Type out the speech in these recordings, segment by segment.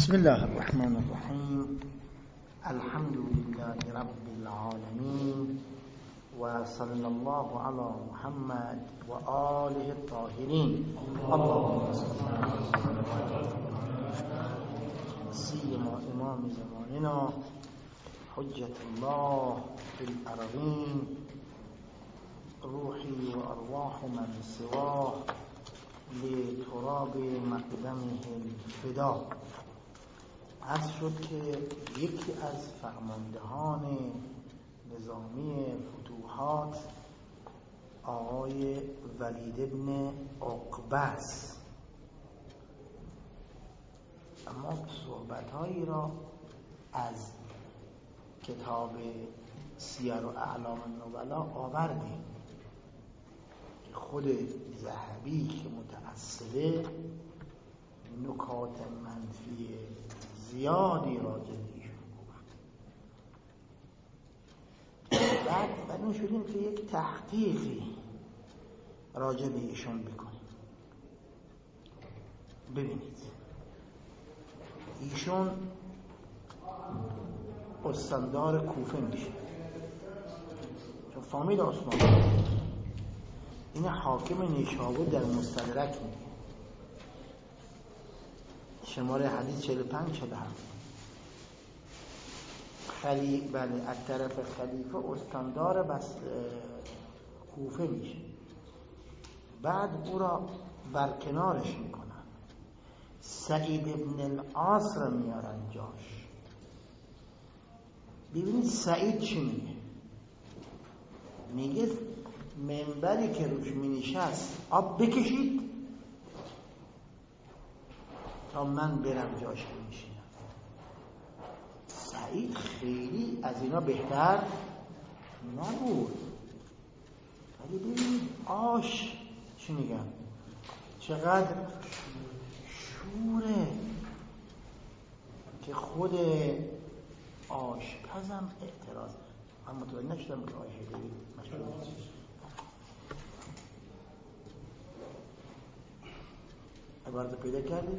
بسم الله الرحمن الرحیم. الحمد لله رب العالمین و صلی الله علی محمد و آله الطاهرین. اللهم صل علی سیدنا امام زماننا حجت الله فی الارضین روحی و ارواح من سواه لتراب مقدمه الفدا. عرض شد که یکی از فرماندهان نظامی فتوحات آقای ولید ابن عقبه است. اما صحبت‌هایی را از کتاب سیر و اعلام النبلا آوردیم که خود ذهبی که متأثره نکات منفی زیادی راجع به ایشون گفت. بعد ما شدیم که یک تحقیقی راجع به ایشون بکنیم. ببینید ایشون استاندار کوفه میشه چون فامیل عثمان. این حاکم نیشابور در مستدرک میگه، شماره حدیث 45 47. بله، از طرف خلیفه استاندار بس کوفه میشه. بعد او را برکنارش میکنن، سعید ابن العاص را میارن جاش. ببینید سعید چی میگه؟ میگه منبری که روش مینشست آب بکشید تا من برم جاش میشینم. سعید خیلی از اینا بهتر نبود، ولی ببینید آش چی میگن، چقدر شوره که خود آشپزم اعتراض. من متوجه نشدم که آقای حیدری مشهور عبارت پیدا کردید؟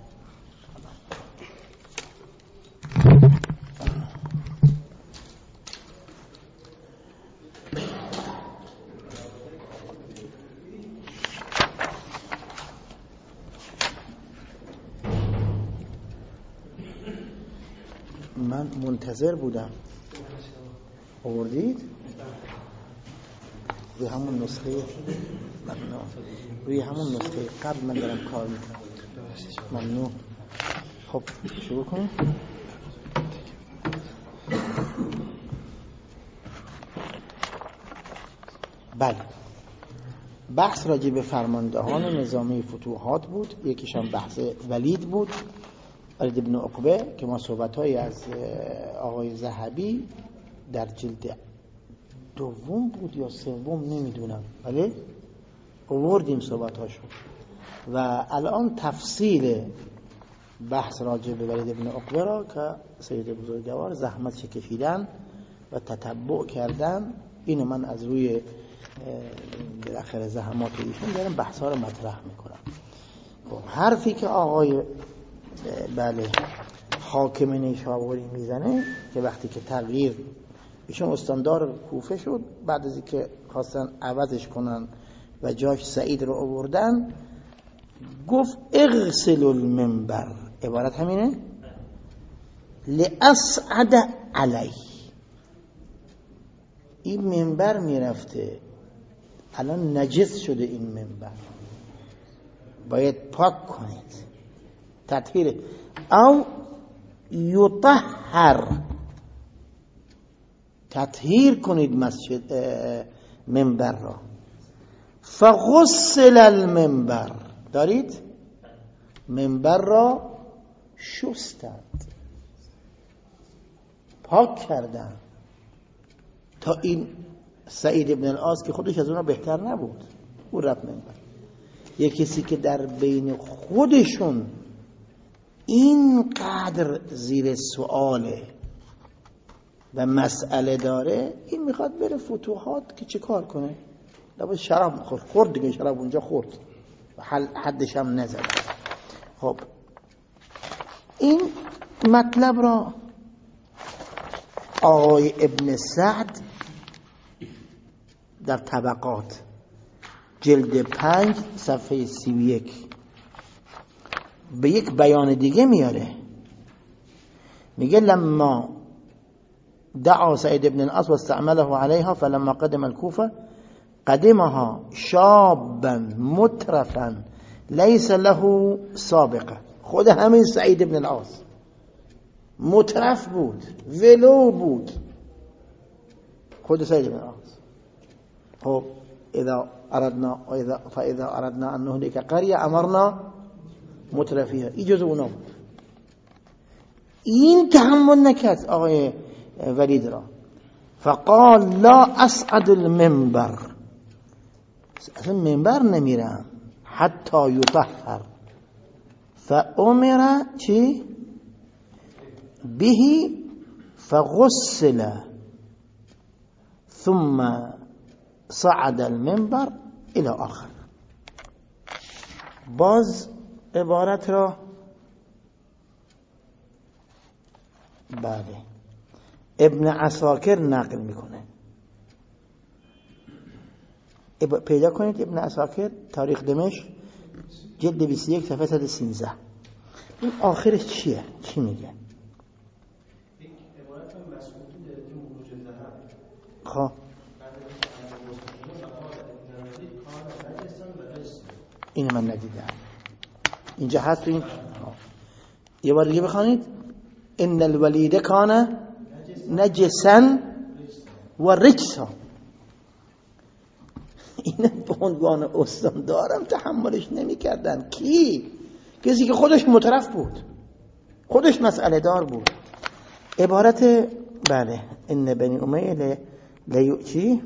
من منتظر بودم. آوردید؟ روی همون نسخه قبل من دارم کار میکنم. ممنون. خب شروع کنیم. بله، بحث راجع به فرماندهان نظامی فتوحات بود. یکیشان بحث ولید بود، ولید ابن عقبه، که ما صحبت‌هایی از آقای ذهبی در جلد دوم بود یا سوم نمیدونم، ولی آوردیم صحبت‌هاشو و الان تفصیل بحث راجع به ولید ابن عقبه را که سید بزرگوار زحمت کشیدن و تتبع کردن، اینو من از روی بالاخره زحمات ایشون دارم بحثا رو مطرح میکنم. حرفی که آقای حاکم نیشابوری میزنه که وقتی که تغییر ایشون استاندار کوفه شد، بعد از اینکه خواستن عوضش کنن و جاش سعید رو آوردن، گفت اغسل المنبر، عبارت همینه، لأصعد علی. این منبر میرفته، الان نجس شده، این منبر باید پاک کنید، تطهیر او یطهر، تطهیر کنید مسجد منبر را. فغسل المنبر، دارید منبر را شستند، پاک کردند تا این سعید ابن العاص که خودش از اونا بهتر نبود، او رفت منبر. یک کسی که در بین خودشون اینقدر زیر سؤاله و مسئله داره، این میخواد بره فتوحات که چه کار کنه؟ لابد شراب خورد دیگه، شراب اونجا خورد و حدش هم نزد. خب این مطلب را آقای ابن سعد در طبقات جلد 5 صفحه 31 به یک بیان دیگه میاره. میگه لما دعا سعید ابن العاص واستعمله عليها فلما قدم الكوفة قدمها شابا مترفا ليس له سابقه. خود همین سعید ابن العاص مترف بود، ولو بود، خود سعید ابن العاص. خب فاذا اردنا ان نهلك قريه امرنا مترفیها، این جزء اونا بود. این تحمل نکرد آقای ولید را. فقال لا اصعد المنبر، اصلا منبر نمیرم حتی یطهر. فامر چی؟ به فغسل ثم صعد المنبر الى آخر. باز عبارت را بله ابن عساکر نقل میکنه. پیدا کنید ابن عساکر تاریخ دمشق جلد 21 صفحه 113. این آخرش چیه؟ چی میگه؟ خب این من ندیدم، اینجا هست. این یه بار دیگه بخوانید. ان الولید کان نجسا و رجسا. این به عنوان استان دارم تحملش نمی کردن. کی؟ کسی که خودش مترف بود، خودش مسئله دار بود. عبارت بله ان بنی امیه لیوچی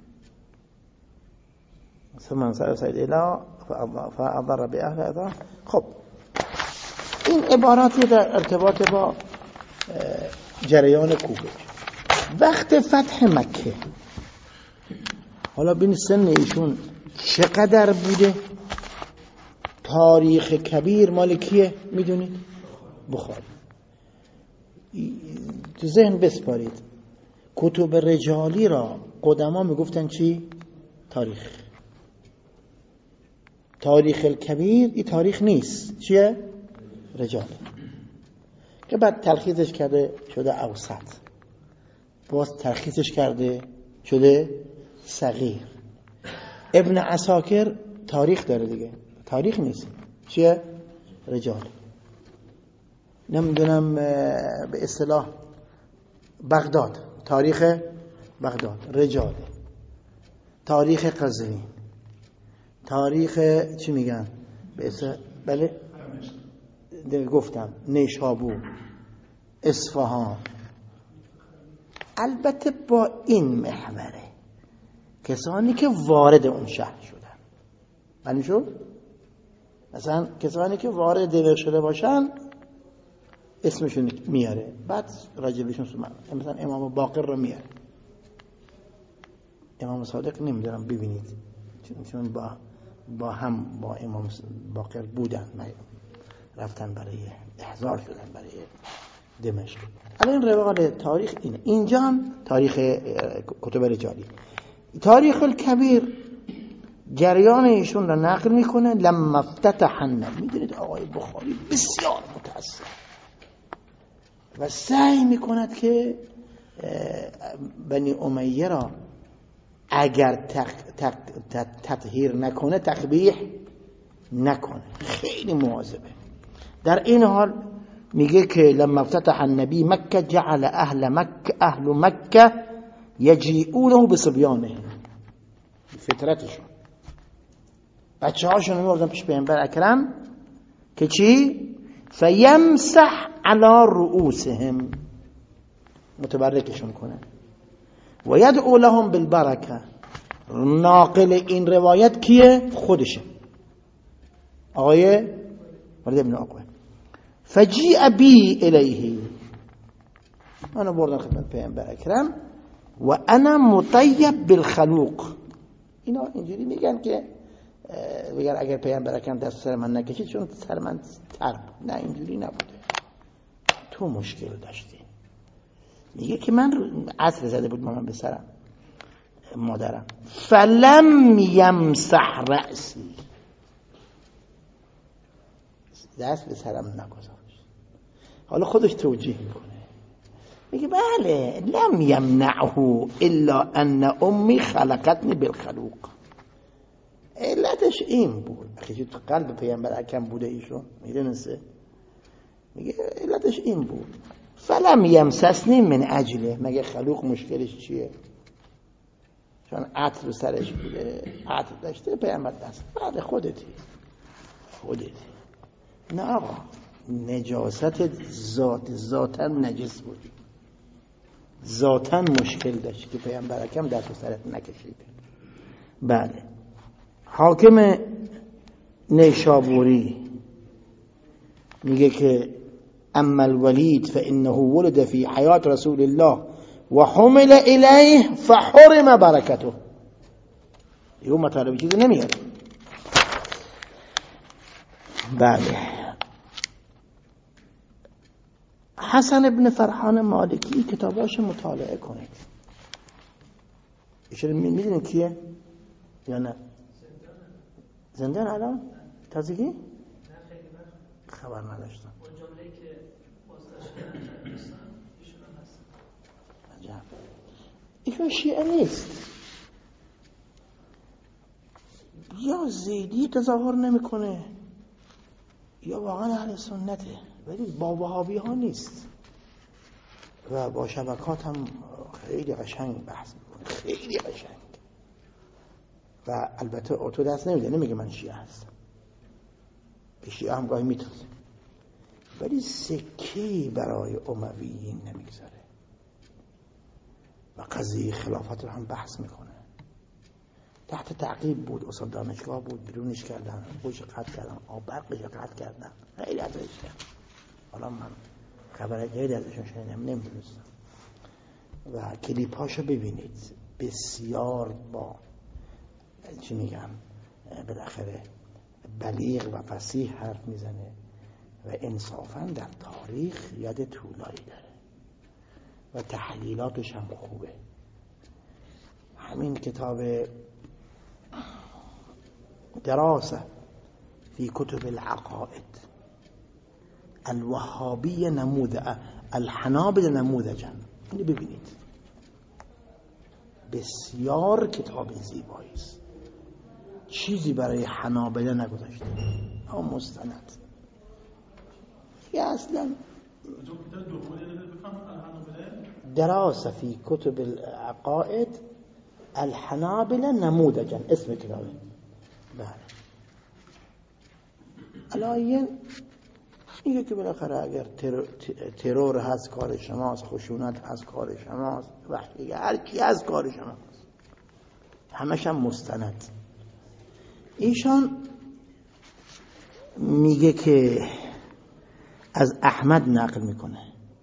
ثم انصرف سعید اله فاضر باهل اضرار. خب این عباراتی در ارتباط با جریان کوفه. وقت فتح مکه حالا ببین سن ایشون چقدر بوده. تاریخ کبیر مال کیه میدونید؟ بخاری. تو ذهن بسپارید کتب رجالی را قدما میگفتن چی؟ تاریخ الکبیر. این تاریخ نیست، چیه؟ رجال، که بعد تلخیصش کرده شده اوسط، باز تلخیصش کرده شده صغیر. ابن عساکر تاریخ داره دیگه، تاریخ نیست، چیه؟ رجال. نمیدونم به اصطلاح بغداد، تاریخ بغداد رجال. تاریخ قزوین، تاریخ چی میگن به اصطلاح بله گفتم نیشابور، اصفهان. البته با این محوره کسانی که وارد اون شهر شدن. معنی شد؟ مثلا کسانی که وارد دمشق شده باشن اسمشون میاره، بعد راجبشون مثلا امام باقر رو میاره. امام صادق نمیدونم ببینید چون با هم با امام باقر بودن، رفتن برای احضار شدن برای دمشق. الان روال تاریخ اینه. اینجا هم تاریخ کتب رجالی. تاریخ الکبیر جریان ایشون را نقل میکنه. لما افتتح النبی، میدونید آقای بخاری بسیار متأثر و سعی میکند که بنی امیه را اگر تطهیر نکنه تقبیح نکنه، خیلی مواظبه. در این حال میگه که لما افتتح النبی مکه جعل اهل مکه یجیئونه بصبیانه، فطرتشون بچه هاشون میوردن پیش پیامبر اکرم که چی؟ فیمسح علی رؤوسهم، متبرکشون کنه. و یدعو لهم بالبرکه. ناقل این روایت کیه؟ خودشه، آقای ولید بن عقبه. فجیء بی الیه، انا بردن خدمت پیامبر اکرم و انا مطیب بالخلوق. اینا اینجوری میگن که اگر پیامبر اکرم دست سر من نکشید چون سر من تر بود. نه اینجوری نبوده. تو مشکل داشتی. میگه که من عطر زده بود مامان به سرم، مادرم، فلم یمسح رأسی، دست به سرم نگذاشت. حالا خودش توجیه میکنه، میگه بله لم یمنعه الا ان امی خلقتنی بالخلوق. علتش این بود، اخی تو قلب پیامبر اکرم بوده ایشون، میدونسته، میگه علتش این بود. فلم یمسسنی من اجله، مگه خلوق مشکلش چیه؟ چون عطر رو سرش بوده، عطر داشته، پیامبر دست. بعد خودتی نه آقا، نجاست ذاتا نجس بود، ذاتا مشکل داشت که پیامبر اکرم دست و سرت نکشیده. بله. حاکم نیشابوری میگه که اما الولید فانه ولد فی حیات رسول الله و حمل الیه فحرم برکته. یه مطالب چیزی نمیاره. بله. حسن ابن فرحان مالکی کتاباش مطالعه کنید. ایشون میدونید کیه یا نه؟ زندان الان؟ تازگی؟ خبر نداشتم. اون جمله‌ای که بازداشت کردن ایشون هم هست. عجب. ایشون شیعه نیست، یا زیدی تظاهر نمیکنه یا واقعا اهل سنته، ولی با وهابی ها نیست و با شبکات هم خیلی قشنگ بحث میکنه، خیلی قشنگ. و البته اتو دست نمیده، نمیگه من شیعه هستم، به شیعه هم گاهی میتازه، ولی سکی برای امویین نمیگذاره و قضیه خلافت رو هم بحث میکنه. تحت تعقیب بود، استاد دانشگاه بود، بیرونش کردن، خوش قطع کردن، برقش قطع کردن، خیلی ازش کردن. حالا من خبر جدید ازشون شنیدم، نمیدونستم. و کلیپاشو ببینید، بسیار با چی میگم بالاخره بلیغ و فصیح حرف میزنه و انصافا در تاریخ یاد طولایی داره و تحلیلاتش هم خوبه. همین کتاب دراسه فی کتب العقائد الوهابی نموذج الحنابل نموذجا، اینو ببینید، بسیار کتاب زیبایی است، چیزی برای حنابله نگذاشته، اما مستند. یه اصلا دراسه فی کتب العقائد الحنابله نموذجا، اسم کتابه. بله. علایین میگه که بالاخره اگر ترور هست کار شماست، خشونت هست کار شماست، وحشی هر کی هست کار شماست، همش هم مستند. ایشان میگه که از احمد نقل میکنه،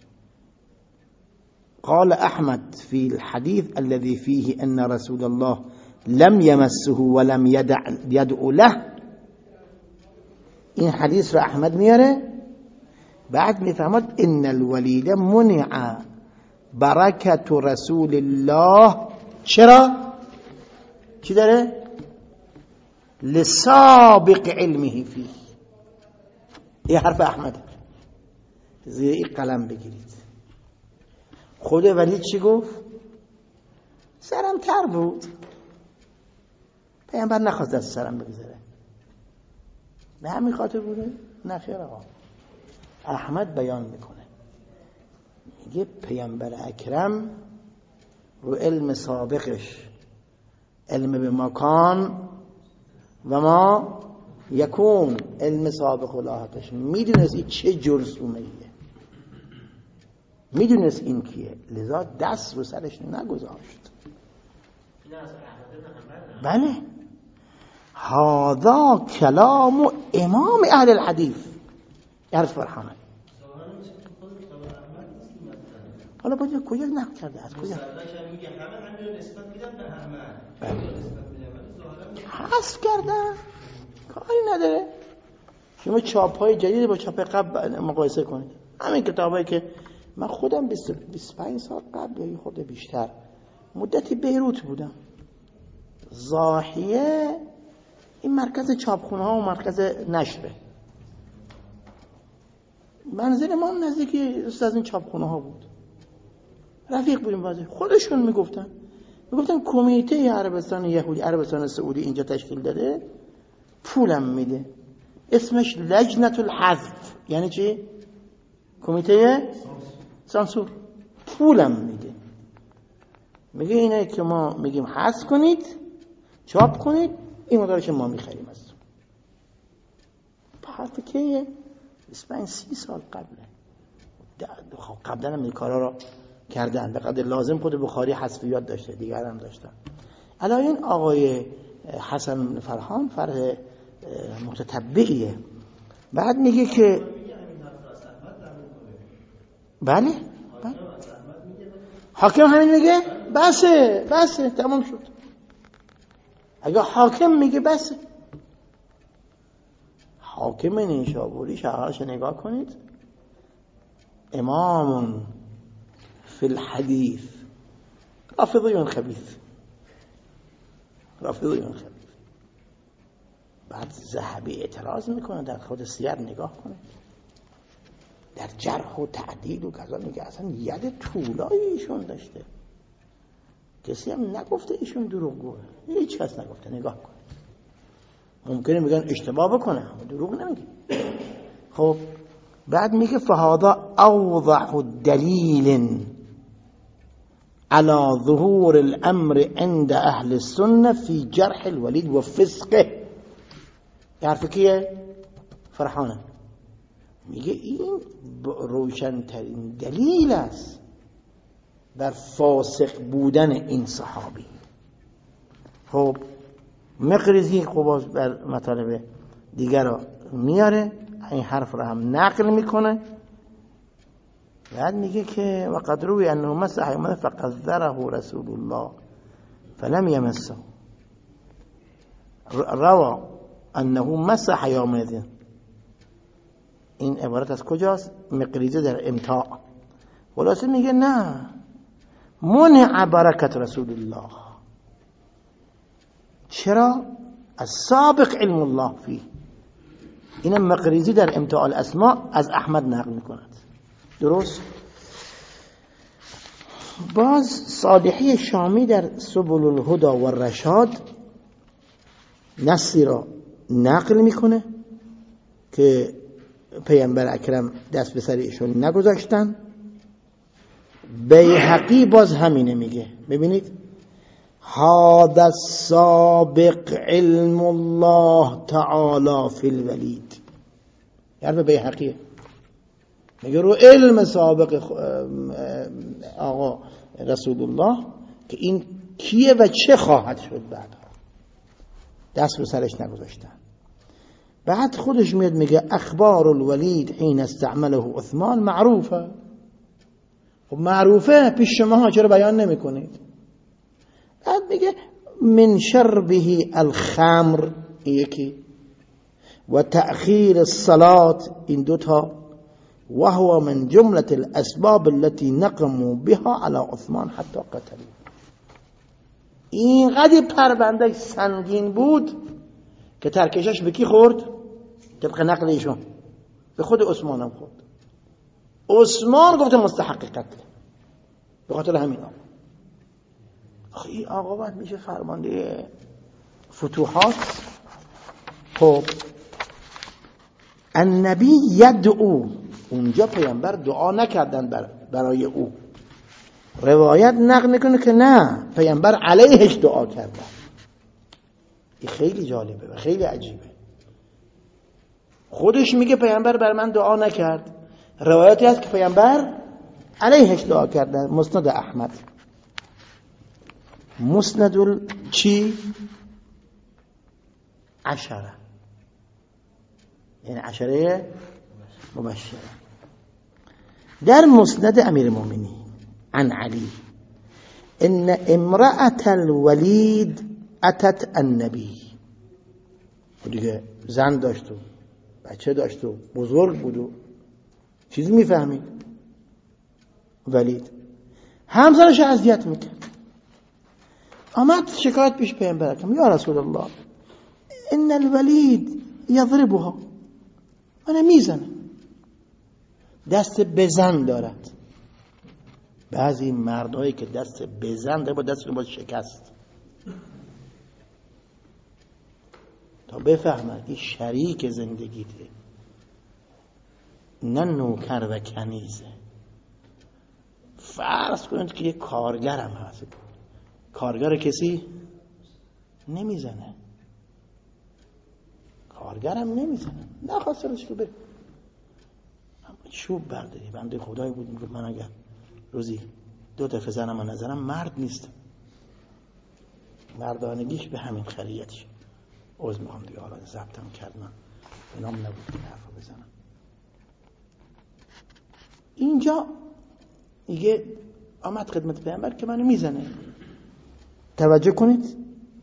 قال احمد في الحديث الذي فيه ان رسول الله لم يمسه ولم يدعو له. این حدیث رو احمد میاره، بعد میفهمد ان الولید منع برکت رسول الله. چرا؟ چی داره؟ لسابق علمه فيه. این حرف احمد، زیر این قلم بگیرید. خود ولید چی گفت؟ سرم تر بود، پیامبر نخواست دست سرم بگذاره، به همین خاطر بوده؟ نه خیر آقا. احمد بیان میکنه، میگه پیامبر اکرم رو علم سابقش، علم به مکان و ما یکون، علم سابق و لاحقش، میدونست این چه جرثومه ایه، میدونست این کیه، لذا دست رو سرش نگذاشت. بله. هذا کلام امام اهل الحدیث عرض فرحانه. حالا باید کجا نقل کرده، از کجا حذف کردن، کاری نداره. شما چاپ های جدید با چاپ قبل مقایسه کنید. همین کتابایی که من خودم 25 سال قبل یا خود بیشتر مدتی بیروت بودم. ضاحیه این مرکز چاپخونه ها و مرکز نشره. منزل ما نزدیکی از این چاپخونه ها بود. رفیق بودیم بازی. خودشون میگفتن کمیته عربستان یهودی عربستان سعودی اینجا تشکیل داده، پولم میده، اسمش لجنة الحذف. یعنی چی؟ کمیته سانسور. پولم میده، میگه اینه که ما میگیم حذف کنید، چاپ کنید، این مقدارش که ما میخریم از حرف که 25-30 سال قبله. قبلا هم این کارا رو کردن به قدر لازم. خود بخاری حذفیات داشته، دیگر هم داشتن. الان این آقای حسن فرهان فرح متتبعیه. بعد میگه که بله حاکم همین میگه، بسه تمام شد. اگه حاکم میگه بسه، حاکم نیشابوری شرحش نگاه کنید، امام فی الحدیث رافضی خبیث. بعد ذهبی اعتراض میکنه، در خود سیر نگاه کنه، در جرح و تعدیل و کذا میگه اصلا ید طولایی ایشون داشته، کسی هم نگفته ایشون دروغگوه، هیچ کس نگفته. نگاه کن، ممکنه میگن اشتباه بکنه، دروغ نمیگه. خب بعد میگه فهذا اوضح دلیل على ظهور الامر عند اهل السنه في جرح الولید و فسقه. حرف کیه؟ فرحانه. میگه این روشنترین دلیل است در فاسق بودن این صحابی. خب مقریزی خب بر مطالب دیگر رو میاره، این حرف رو هم نقل میکنه. بعد میگه که وقد روی انه مسح یوم فقذره رسول الله فلم یمسه. روى انه مسح یومئذ. این عبارت از کجاست؟ مقریزه در امتاع. خلاصه میگه نه، منع برکت رسول الله. چرا؟ از سابق علم الله فيه. این مقریزی در امتاع الاسماء از احمد نقل میکند. درست؟ باز صالحی شامی در سبل الهدى و الرشاد نصی را نقل میکنه که پیامبر اکرم دست به سر ایشون نگذاشتن. بیهقی باز همینه میگه. ببینید هذا السابق علم الله تعالی فی الولید. یعنی بیهقیه میگه رو علم سابق آقا رسول الله که این کیه و چه خواهد شد بعدها، دست به سرش نگذاشتن. بعد خودش میاد میگه اخبار الولید حین استعمله عثمان معروفه. خب معروفه، پیش شما چرا بیان نمی کنید؟ بعد میگه من شربه الخمر، یکی، و تأخیر الصلاة، این دوتا، و هو من جملة الاسباب التي نقموا بها على عثمان حتی قتلوا. اینقدر پرونده سنگین بود که ترکشش به کی خورد؟ طبق نقل ایشون به خود عثمان هم خورد. عثمان گفته مستحق قتل به خاطر همین آقا. این آقا باید میشه فرمانده فتوحات. خب النبی یدعو، اونجا پیامبر دعا نکردن برای او. روایت نقل میکنه که نه، پیامبر علیهش دعا کردن. این خیلی جالبه و خیلی عجیبه. خودش میگه پیامبر بر من دعا نکرد، روایتی هست که پیامبر علیهش دعا کردن. مسند احمد، مسند چی؟ 10، یعنی 10 مبشره. در مسند امیر المؤمنین عن علی ان امرأة الولید اتت النبی. دیگه زن داشت و بچه داشت و بزرگ بود و چیزی میفهمید. ولید همسرش اذیت میکرد، آمد شکایت پیش پیامبر اکرم، یا رسول الله ان الولید یضربها، منو میزنه، دست بزن دارد. بعضی مردایی که دست بزن داره با دستشون باید شکست تا بفهمد این شریک زندگیته، نه نوکر و کنیزه. فرض کنید که یک کارگرم هست، کارگر کسی نمیزنه، کارگرم نمیزنه، نخواسترش که بره چوب برداری. بنده خدایی بود میگه من اگر روزی 2 دفعه زنم و نزنم مرد نیستم. مردانگیش به همین خریتش. عذر میخوام دیگه، حالا ضبطم کردم اینام نبود که حرفو بزنم. اینجا میگه آمد خدمت پیامبر که منو میزنه. توجه کنید،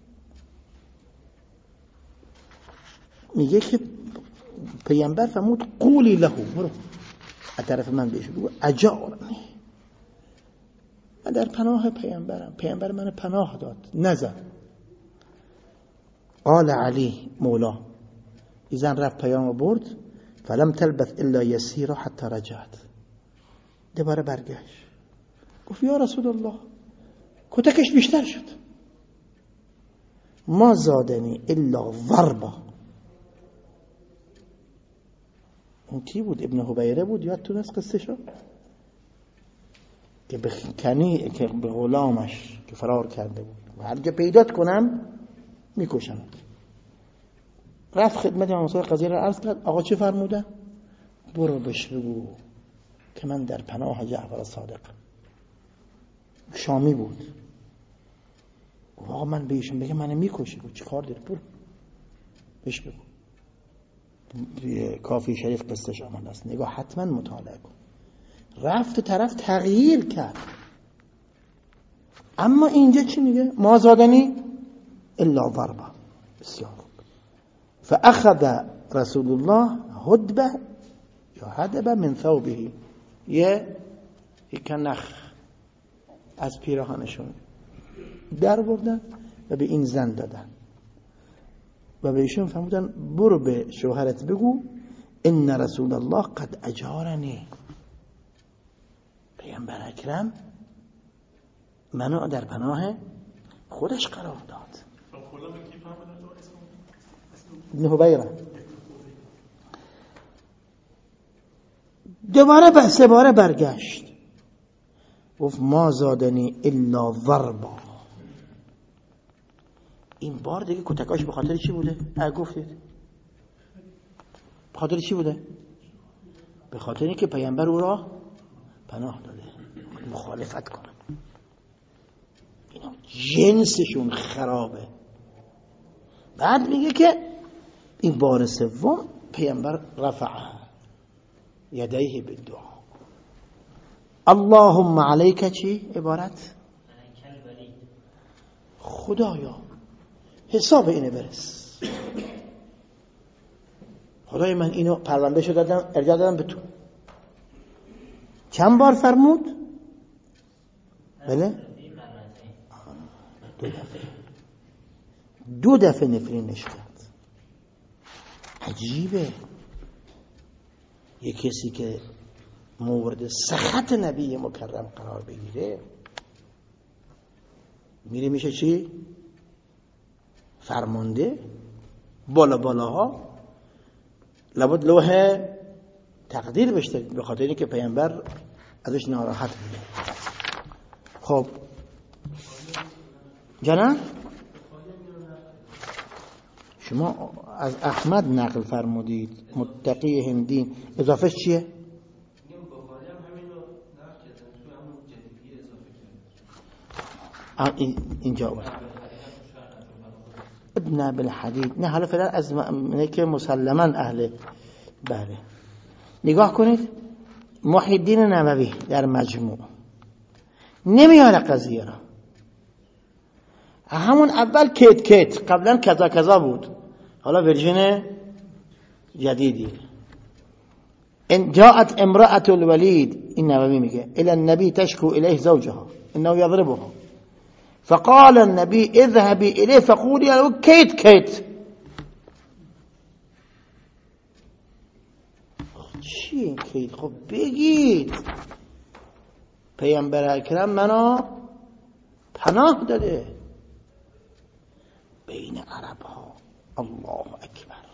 میگه که پیامبر فرمود قولی له، برو از طرف من بهش بگو اجارنی، من در پناه پیامبرم، پیامبر من پناه داد، نزن. قال علی مولا، ایزن رفت پیام برد، فلم تلبث الا یسیرا حتی رجعت، دوباره برگشت گفت یا رسول الله کتکش بیشتر شد، ما زادنی الا ضربا. اون کی بود؟ ابن حبیره بود، یادتون از قصه شو که که به غلامش که فرار کرده بود و هر جا پیدات کنم میکشم. رفت خدمت امام صادق قضیه را عرض کرد، آقا چه فرموده؟ برو بهش بگو که من در پناه جعفر صادق. شامی بود. آقا من بهشون بگم منو میکشی، چی کار داری؟ برو بهش بگو. کافی شریف قصهش آمده است، نگاه حتما مطالعه کن. رفت طرف تغییر کرد. اما اینجا چی میگه؟ ما زادنی الا ضربا. بسیار خوب. فاخذ رسول الله هدبه یا هدبه من ثوبه، یه کنخ از پیراهنشون در بردن و به این زن دادن و به ایشون فرمودن برو به شوهرت بگو ان رسول الله قد اجارنی، پیامبر اکرم منو در پناه خودش قرار داد. ابن حبیره. دوباره 3 باره برگشت گفت ما زادنی الا ضربا. این بار دیگه کتکاش به خاطر چی بوده؟ گفتید به خاطر چی بوده؟ به خاطر اینکه پیامبر او را پناه داده، مخالفت کنن. اینا جنسشون خرابه. بعد میگه که این بار سوم پیامبر رفع یدیه بالدعا، اللهم علیک چی؟ عبارت خدایا حساب اینه برس، خدای من اینو پرونده شو دادم، ارجاع دادم به تو. چند بار فرمود؟ بله 2 دفعه. 2 دفعه نفرینش کرد. عجیبه یک کسی که مورد سخط نبی مکرم قرار بگیره میره میشه چی؟ فرمانده بالاها، لابد لوح تقدیر بشته به خاطر اینکه پیامبر ازش ناراحت بوده. خب جناب شما از احمد نقل فرمودید متقی هندی، اضافهش چیه؟ اینجا بود ابن بالحدید. نه حالا فعلا از منه که مسلما اهل بله. نگاه کنید محی الدین نووی در مجموع نمیاره قضیه را، همون اول کت قبلا کذا بود، حالا ورژن جدیدی. ان جاءت امرأة الولید، این نووی میگه، الى النبی تشکو الیه زوجها انه یضربها فقال النبی اذهبی الیه فقولی له کیت کیت. چی کیت؟ خب بگید پیامبر اکرم منو پناه داده. بین عرب ها الله اکبر،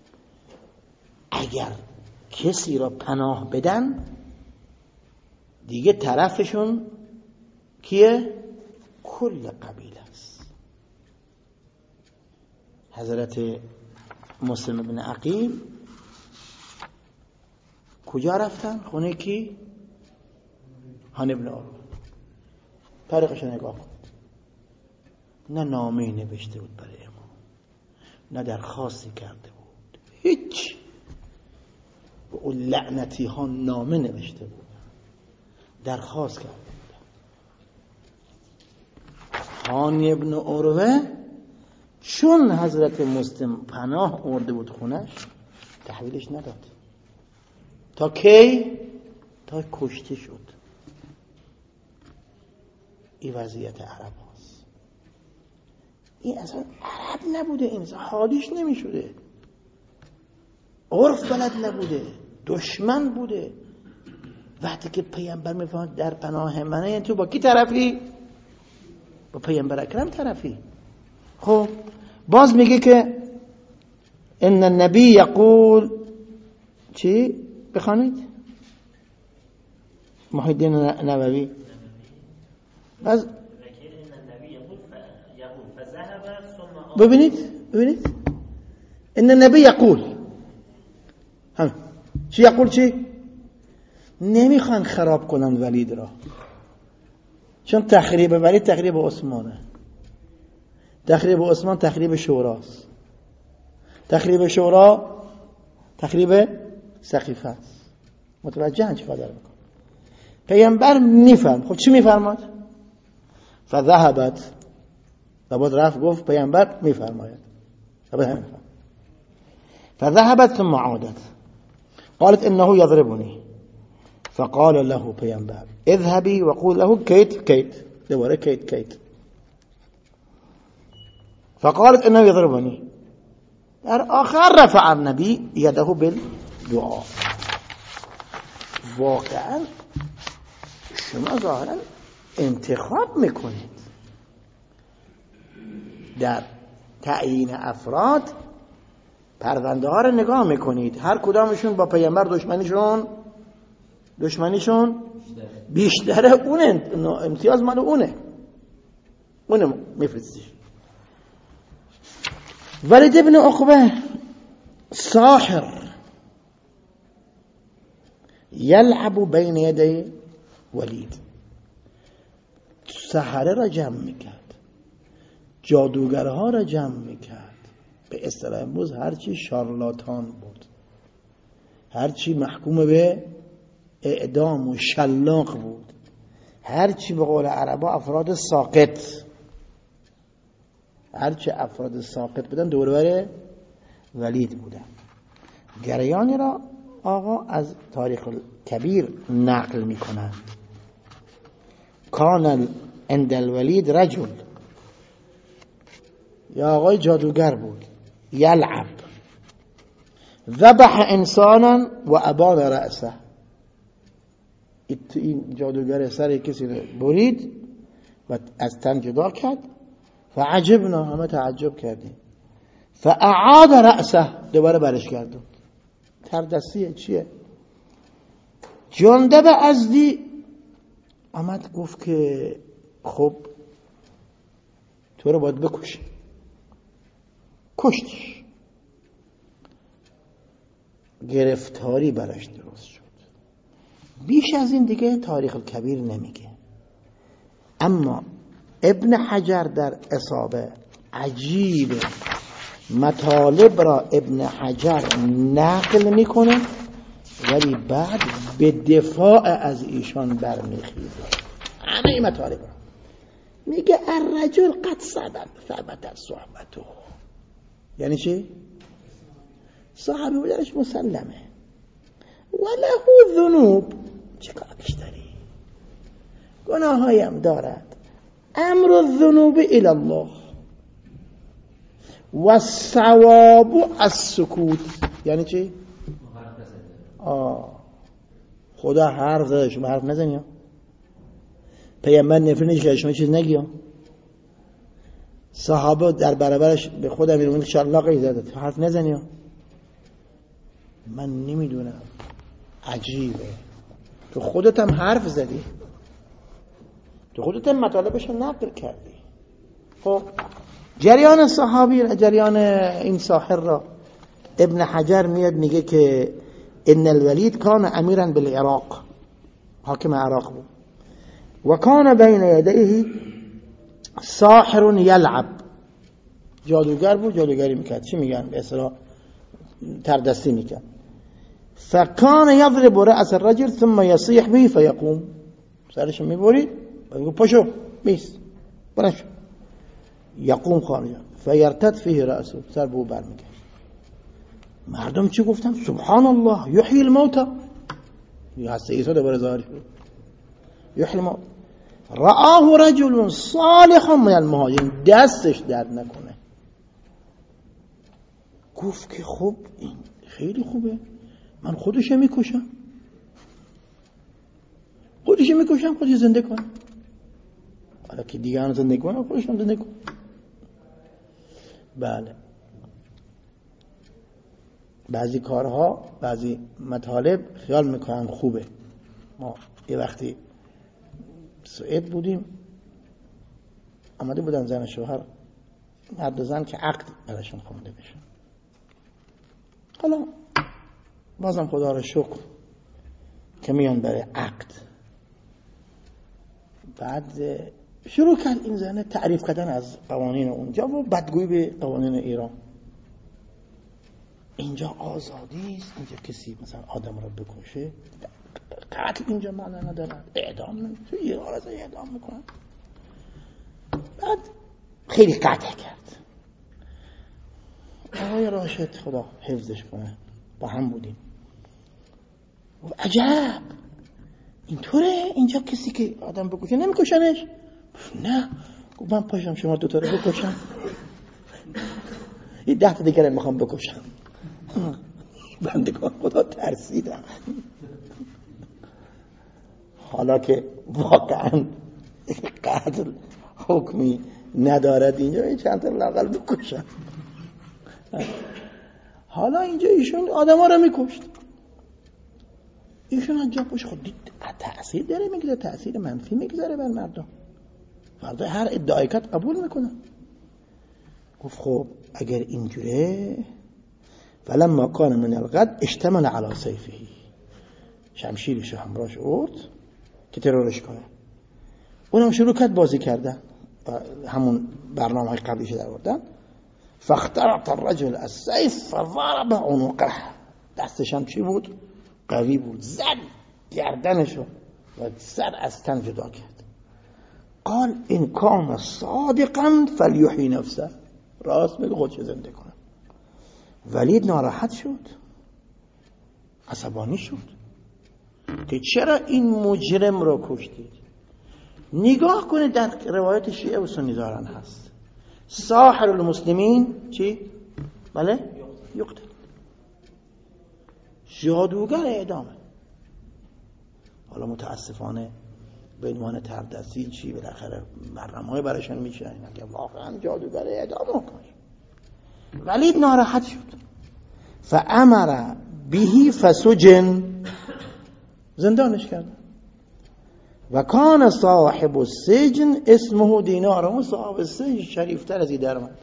اگر کسی را پناه بدن دیگه طرفشون کیه؟ کل قبیله است. حضرت مسلم بن عقیل کجا رفتن؟ خونه کی؟ هانی بن عروه. تاریخش نگاه کن، نه نامه نوشته بود برای ما، نه درخواستی کرده بود، هیچ. به اون لعنتی ها نامه نوشته بود، درخواست کرده بود. هانی بن عروه چون حضرت مسلم پناه آورده بود خونش، تحویلش نداد تا کی؟ تا کشته شد. این وضعیت عرب هاست. این اصلا عرب نبوده، این حالیش نمی شده، عرف بلد نبوده، دشمن بوده. وقتی که پیامبر میفهمد در پناه منه، یعنی تو با کی طرفی؟ با پیامبر اکرم طرفی. خب باز میگه که ان النبی یقول، چی بخوانید؟ محی الدین نووی. باز ببینید ان النبی یقول، هم چی یقول؟ چی؟ نمیخوان خراب کنن ولید را، چون تخریب ولید تخریب عثمانه، تخریب عثمان تخریب شوراست، تخریب شورا تخریب سقیفه است. متوجه چی فادر میکنه؟ پیامبر میفهم. خب چی میفرماد؟ فذهبت، لابد رفت گفت پیامبر میفرماید، فذهبت ثم عادت قالت انه يضربني فقال له پیامبر اذهبي وقول له كيت كيت، دوباره كيت كيت. فقالت انه يضربني. در آخر رفع النبي يده بالدعاء. واقعا شما ظاهرا انتخاب میکنید در تعیین افراد، پرونده ها رو نگاه میکنید، هر کدامشون با پیامبر دشمنیشون بیشتره، اون امتیاز مال اونه میفرستیش. ولید ابن عقبه ساحر یلعب بین یدی ولید، سحره را جمع میکرد، جادوگرها را جمع میکرد. به اصطلاح امروز هرچی شارلاتان بود، هرچی محکوم به اعدام و شلاق بود، هرچی به قول عربا افراد ساقط، هرچی افراد ساقط بودن دوربر ولید بودن. گریانی را آقا از تاریخ کبیر نقل میکنند. کان عند الولید رجل، یا آقای جادوگر بود، یلعب ذبح انسانا و ابان رأسه، این جادوگر سر کسی برید و از تن جدا کرد. فعجبنا، همه تعجب کردیم. فاعاد رأسه، دوباره برش کردند. تردستیه چیه؟ جندب ازدی آمد گفت که خب تو رو باید بکشی. کشتش. گرفتاری براش درست شد. بیش از این دیگه تاریخ الکبیر نمیگه. اما ابن حجر در اصابه عجیب مطالب را ابن حجر نقل میکنه، ولی بعد به دفاع از ایشان برمیخیزه. همه این مطالب را میگه الرجل قد ثبت صحبته. یعنی چی؟ صحابی بودنش مسلمه، وله ذنوب، چه کارش داری؟ گناه هایم دارد. امر الذنوب الی الله و الثواب السکوت. یعنی چی؟ خدا حرف زده، شما حرف نزنی. پیامبر نفرینش که شما چیز نگی. صحابه در برابرش به خود امیرالمومنین شلاقی زده، حرف نزنی. من نمیدونم، عجیبه. تو خودت هم حرف زدی، تو خودت هم مطالبش رو نقل کردی. خب جریان صحابی، جریان این ساحر را ابن حجر میاد میگه که ان الولید کان امیرا بالعراق، حاکم عراق بود، و کان بین یدیه ساحر یلعب، جادوگر بود، جادوگری میکرد، چی میگن به اصطلاح تردستی میکرد. فکان یضرب رأس الرجل ثم یصیح به فیقوم، سرش میبرید و میگه پاشو بیست برش، یقوم خارجه فیرتد فیه رأسه، سر به او برمیگرد. مردم چی گفتن؟ سبحان الله یحیی الموتى، یا هست عیسی دوباره ظاهر شد، یحیی الموتى. رآه رجل صالح من المهاجرین، دستش درد نکنه. گفت که خب این خیلی خوبه، من خودش میکشم، خودش زنده کنم، حالا که دیگران زنده کنم خودشم زنده کنم. بله، بعضی کارها، بعضی مطالب خیال میکنن خوبه. ما یه وقتی سوئد بودیم، آمده بودن زن شوهر، مرد و زن که عقد براشون خونده بشه. حالا بازم خدا رو شکر که میان برای عقد. بعد شروع کرد این زنه تعریف کردن از قوانین اونجا و بدگویی به قوانین ایران. اینجا آزادی است، اینجا کسی مثلا آدم رو بکشه قتل اینجا معنا ندارد، اعدام تو ایران از اعدام میکنن. بعد خیلی قطع کرد. آقای راشد خدا حفظش کنه با هم بودیم، عجب اینطوره اینجا کسی که آدم بکشه نمیکشنش؟ نه. من پاشم شما دوتا رو بکشم، یه 10 تا دیگر میخوام بکشم. بندگان خدا ترسیدم. حالا که واقعا قتل حکمی ندارد اینجا، این چند تا لااقل بکشم. حالا اینجا ایشون آدم ها رو میکشت، ایشون انجام پوش خود دید تأثیر داره، میگذاره تأثیر منفی میگذاره بر مردم، فردا هر ادعای کرد قبول میکنن. گفت خب اگر اینجوره، فلما کان من الغد اشتمل على سیفه، شمشیرش همراهش آورد که ترورش کنه. اونم شروع کرد بازی کردن، همون برنامه‌های قبلیش در آوردن. فاخترط الرجل السيف فضرب عنقه، دستش هم چی بود؟ قوی بود، زد گردنشو و سر از تن جدا کرد. قال ان کان صادقا فلیحیی نفسه، راست میگه خودش زنده کنه. ولید ناراحت شد، عصبانی شد که چرا این مجرم رو کشتید. نگاه کنید در روایت شیعه و سنی دارن هست ساحر المسلمین چی؟ بله؟ یقتل، جادوگر اعدامه. حالا متاسفانه به عنوان تردستی چی بالاخره برنامه‌ای براشون میشه که واقعا جادوگر اعدام کنه. ولید ناراحت شد، فامر به فسجن، زندانش کرد. و کان صاحب السجن اسمه دینار، اون صاحب السجن شریفتر از این درآمد،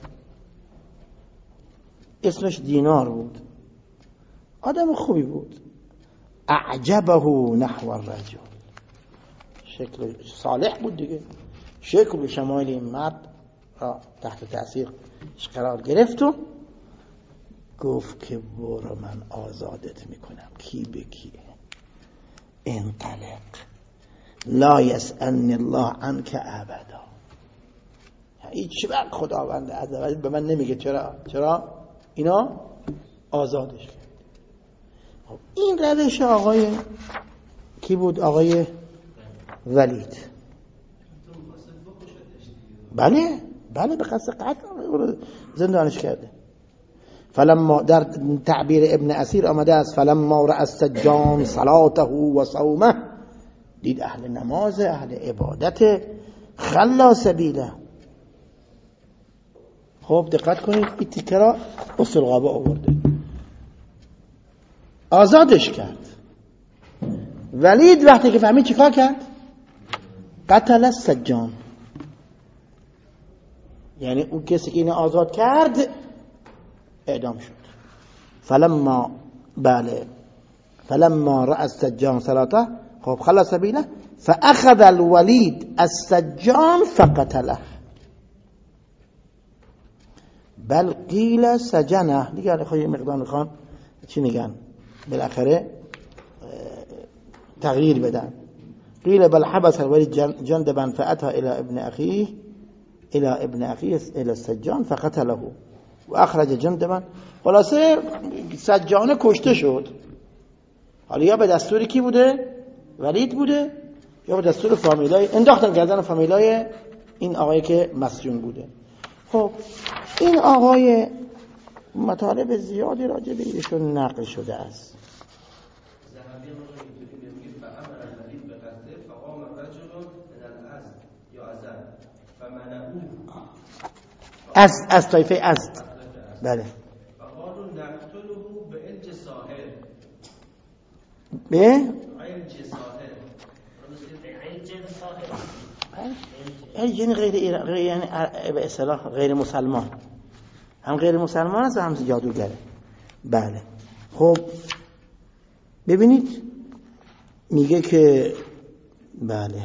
اسمش دینار بود، آدم خوبی بود. اعجبه نحو الرجل، شکل صالح بود دیگه، شکل و شمایل این مرد را تحت تأثیر قرار گرفت و گفت که برو من آزادت میکنم، کی به کی، انطلق لا یسألنی الله عنک ابدا. هیچ وقت خداوند عزوجل به من نمیگه چرا اینا، آزادش کرد. این روش آقای کی بود؟ آقای ولید. بله به قصد قتل زندانش کرده. فلما در تعبیر ابن اسیر آمده است فلما رأى السجان صلاته و صومه، دید اهل نماز، اهل عبادت، خلا سبیله. خب دقت کنید، این تیکه را اصولغابه آورده، آزادش کرد. ولید وقتی که فهمید چیکار کرد؟ قتل السجان، یعنی اون کسی که اینو آزاد کرد اعدام شد. فلما رأى السجان صلاته، خب خلا سبیله، فاخذ الولید السجان فقتله، بل قیل سجنه. دیگه خواهی مقدار میخوان چی میگن بالاخره تغییر بدن. قیل بل حبس الولید جندبا فأتى الى ابن اخیه الى السجان فقتله و اخرج جندبا. خلاصه سجانه کشته شد. حالا یا به دستور کی بوده؟ ولید بوده، یا به دستور فامیلای، انداختن گردن فامیلای این آقایی که مسجون بوده. خب این آقای مطالب زیادی راجع به ایشون نقل شده است. از طایفه ازد. بله. فقالوا نقتله بعلج ساحر. به علج ساحر. علج یعنی غیر یعنی به اصطلاح غیر مسلمان، هم غیر مسلمان است و هم جادوگره. بله. خب ببینید میگه که بله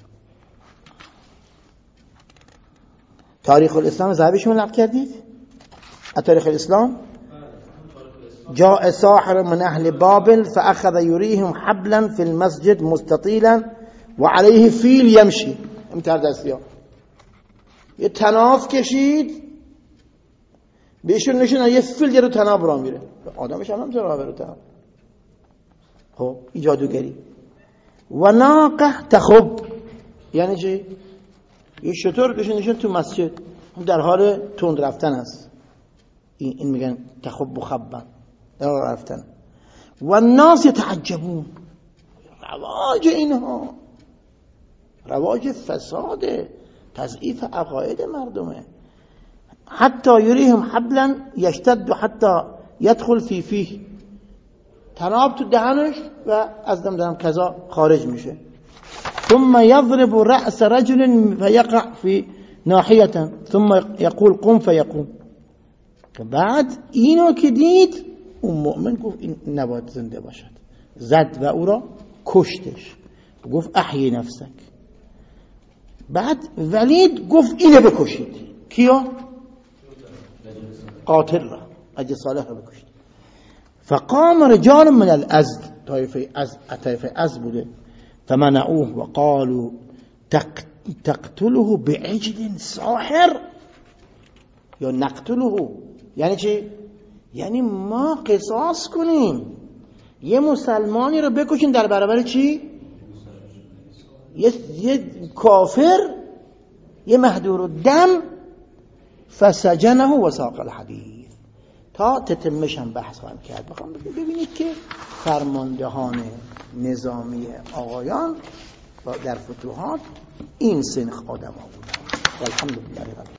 تاریخ الاسلام ذهبیشون نقل کردید؟ تاریخ الاسلام جاء ساحر من اهل بابل فاخذ يريهم حبلا في المسجد مستطيلا وعليه فيل يمشي. امتر دستیا یه تناف کشید بهشون نشون یه فیل جلو تناب را میره. آدمش هم نمیتونه بره تناب. خب جادوگری. و ناقه تخب یعنی چی؟ یه شطور بهشون نشون تو مسجد در حال تند رفتن است. این میگن تخب و خبا، در حال رفتن. و الناس یتعجبون، رواج اینها رواج فساد تضعیف عقاید مردمه. حتی یریهم حبلا یشتد حتی یدخل فی فیه، تناب تو دهنش و از دم کذا خارج میشه. ثم یضرب رأس رجل فیقع فی ناحیه ثم یقول قم فیقوم. بعد اینو که دید اون مؤمن گفت این نباید زنده باشد، زد و او را کشتش، گفت احیی نفسک. بعد ولید گفت اینو بکشید. کیو؟ قاتل را، اجل صالح را بکشید. فقام رجال من الازد، طایفه ازد بوده، فمنعوه وقالوا تقتله بعجل ساحر یا نقتله. یعنی چی؟ یعنی ما قصاص کنیم، یه مسلمانی رو بکشیم در برابر چی؟ یه کافر، یه مهدور الدم. فسجنه و ساق الحدیث. تا تتمش هم بحث خواهم کرد. بخوام ببینید که فرماندهان نظامی آقایان در فتوحات این سنخ آدم ها بودن. الحمدلله.